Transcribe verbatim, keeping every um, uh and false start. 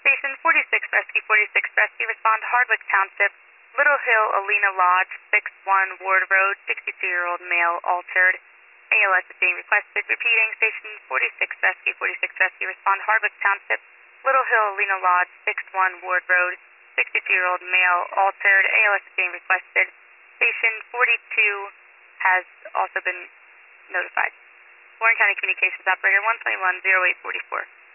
Station forty-six Rescue, forty-six Rescue, respond to Hardwick Township, Little Hill, Alina Lodge, six one Ward Road, sixty-two-year-old male, altered. A L S is being requested. Repeating, Station forty-six Rescue, forty-six Rescue, respond to Hardwick Township, Little Hill, Alina Lodge, six one Ward Road, sixty-two-year-old male, altered. A L S is being requested. Station forty-two has also been notified. Warren County Communications Operator one twenty-one oh eight forty-four.